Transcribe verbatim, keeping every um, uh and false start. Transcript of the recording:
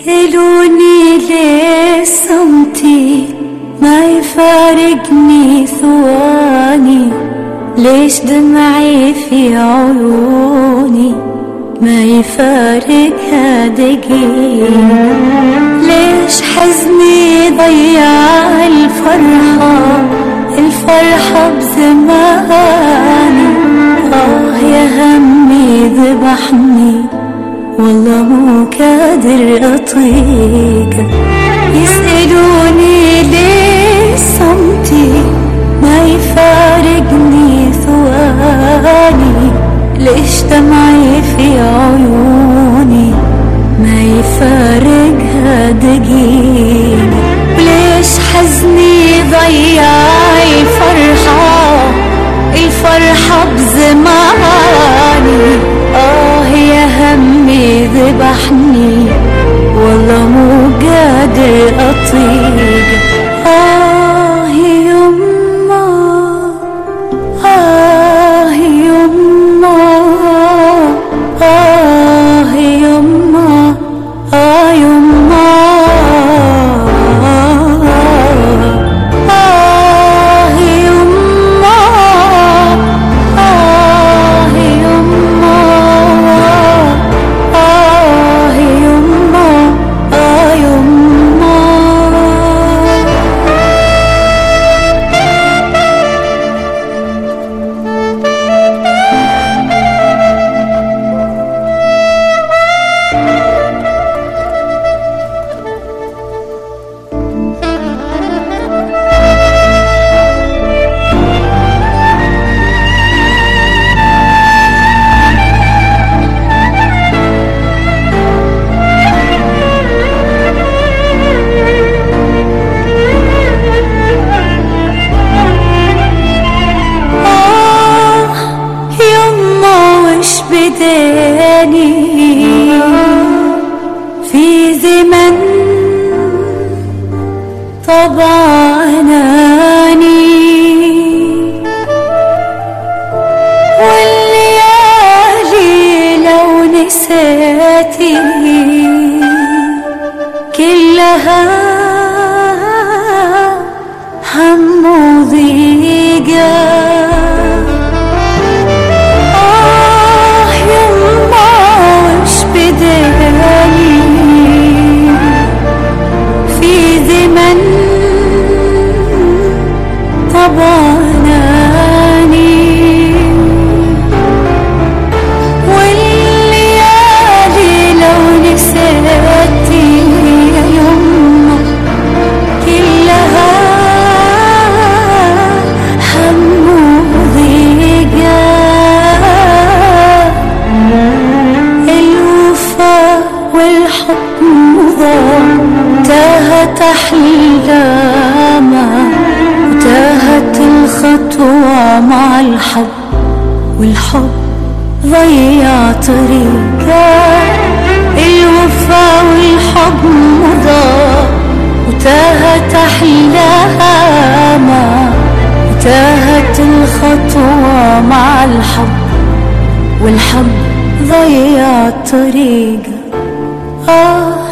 يسألوني ليه صمتي ما يفارقني ثواني، ليش دمعي في عيوني ما يفارقها دقيقة، ليش حزني ضيع الفرحة الفرحة بزماني، آه يا همي ذبحني والله مو قادر أطيقه. يسألوني ليه صمتي ما يفارقني ثواني، ليش دمعي في عيوني ما يفارقها دقيقة، وليش حزني ضيع الفرحة الفرحة بزماني، آه يا همي ذبحني والله مو قادر أطيق. آه يما آه يما آه يما آه يما آه يما آه يما آه يما آه يما. بداني في زمن طبعناني، والليالي لو نسيتي كلها هم وضيقة. طبعناني والليالي لو نسيتي يا يما كلها هم وضيقة. الوفا والحب ضاع تاهت أحلامه، تاهت الخطوة مع الحب والحب ضيع طريقه. الوفا والحب مضى وتاهت أحلامه، وتاهت الخطوة مع الحب والحب ضيع طريقه. آه